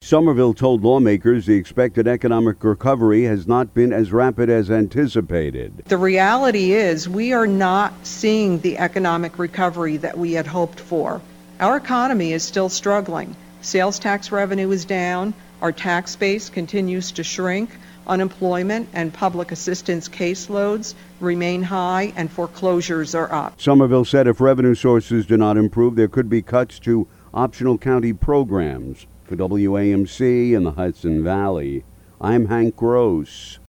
Somerville told lawmakers the expected economic recovery has not been as rapid as anticipated. The reality is we are not seeing the economic recovery that we had hoped for. Our economy is still struggling. Sales tax revenue is down. Our tax base continues to shrink. Unemployment and public assistance caseloads remain high, and foreclosures are up. Somerville said if revenue sources do not improve, there could be cuts to optional county programs. For WAMC in the Hudson Valley, I'm Hank Gross.